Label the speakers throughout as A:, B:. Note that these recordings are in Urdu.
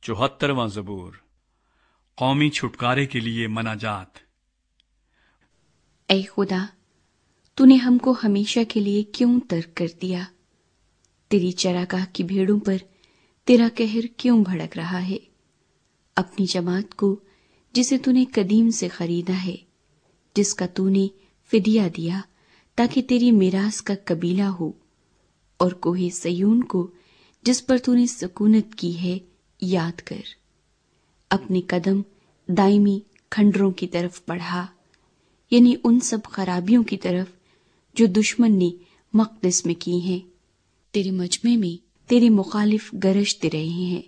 A: 74واں زبور، قومی چھٹکارے کے لیے مناجات۔
B: اے خدا، تو نے ہم کو ہمیشہ کے لیے کیوں ترک کر دیا؟ تیری چراگاہ کی بھیڑوں پر تیرا قہر کیوں بھڑک رہا ہے؟ اپنی جماعت کو جسے تو نے قدیم سے خریدا ہے، جس کا تو نے فدیہ دیا تاکہ تیری میراث کا قبیلہ ہو، اور کوہ سیون کو جس پر تو نے سکونت کی ہے یاد کر۔ اپنے قدم دائمی کھنڈروں کی طرف بڑھا، یعنی ان سب خرابیوں کی طرف جو دشمن نے مقدس میں کی ہیں۔ تیرے مجمع میں تیرے مخالف گرجتے رہے ہیں،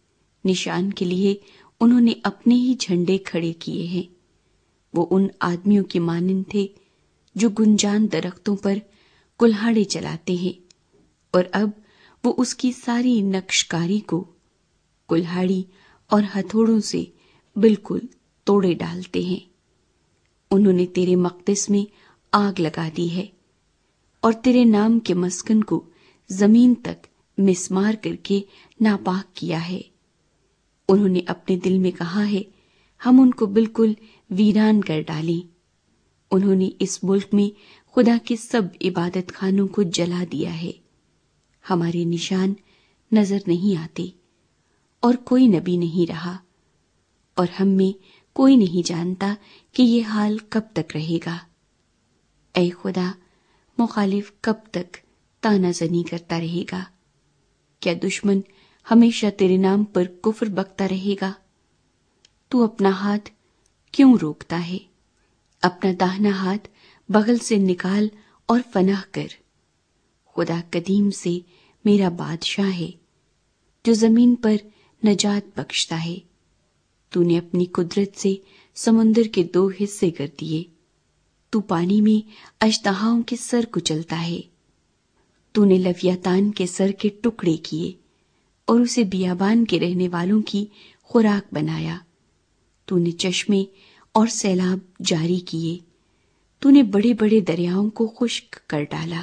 B: نشان کے لیے انہوں نے اپنے ہی جھنڈے کھڑے کیے ہیں۔ وہ ان آدمیوں کی مانند تھے جو گنجان درختوں پر کلہاڑے چلاتے ہیں، اور اب وہ اس کی ساری نقش کاری کو کلہاڑی اور ہتھوڑوں سے بالکل توڑے ڈالتے ہیں۔ انہوں نے تیرے مقدس میں آگ لگا دی ہے، اور تیرے نام کے مسکن کو زمین تک مسمار کر کے ناپاک کیا ہے۔ انہوں نے اپنے دل میں کہا ہے، ہم ان کو بالکل ویران کر ڈالیں۔ انہوں نے اس ملک میں خدا کے سب عبادت خانوں کو جلا دیا ہے۔ ہمارے نشان نظر نہیں آتے، اور کوئی نبی نہیں رہا، اور ہم میں کوئی نہیں جانتا کہ یہ حال کب تک رہے گا۔ اے خدا، مخالف کب تک تانا زنی کرتا رہے گا؟ کیا دشمن ہمیشہ تیرے نام پر کفر بکتا رہے گا؟ تو اپنا ہاتھ کیوں روکتا ہے؟ اپنا داہنا ہاتھ بغل سے نکال اور فناہ کر۔ خدا قدیم سے میرا بادشاہ ہے، جو زمین پر نجات بخشتا ہے۔ تو نے اپنی قدرت سے سمندر کے 2 حصے کر دیے۔ تو پانی میں اژدہاؤں کے سر کچلتا ہے۔ تو نے لیویاتان کے سر کے ٹکڑے کیے اور اسے بیابان کے رہنے والوں کی خوراک بنایا۔ تو نے چشمے اور سیلاب جاری کیے۔ تو نے بڑے بڑے دریاؤں کو خشک کر ڈالا۔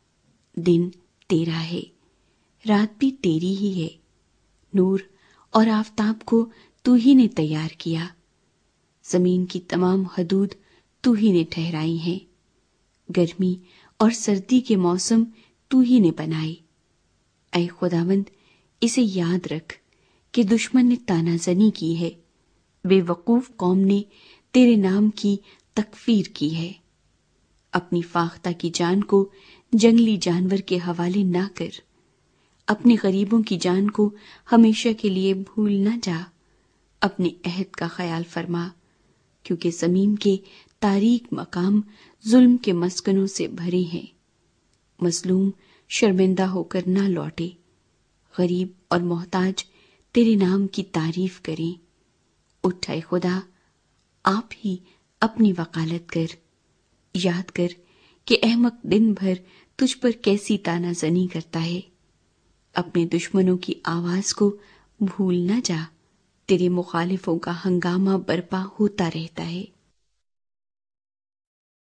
B: دن تیرا ہے، رات بھی تیری ہی ہے۔ نور اور آفتاب کو تو ہی نے تیار کیا۔ زمین کی تمام حدود تو ہی نے ٹھہرائی ہیں۔ گرمی اور سردی کے موسم تو ہی نے بنائے۔ اے خداوند، اسے یاد رکھ کہ دشمن نے تانا زنی کی ہے، بے وقوف قوم نے تیرے نام کی تکفیر کی ہے۔ اپنی فاختہ کی جان کو جنگلی جانور کے حوالے نہ کر، اپنے غریبوں کی جان کو ہمیشہ کے لیے بھول نہ جا۔ اپنے عہد کا خیال فرما، کیونکہ زمین کے تاریک مقام ظلم کے مسکنوں سے بھرے ہیں۔ مظلوم شرمندہ ہو کر نہ لوٹے، غریب اور محتاج تیرے نام کی تعریف کریں۔ اٹھ اے خدا، آپ ہی اپنی وکالت کر۔ یاد کر کہ احمق دن بھر تجھ پر کیسی تانا زنی کرتا ہے۔ اپنے دشمنوں کی آواز کو بھول نہ جا، تیرے مخالفوں کا ہنگامہ برپا ہوتا رہتا ہے۔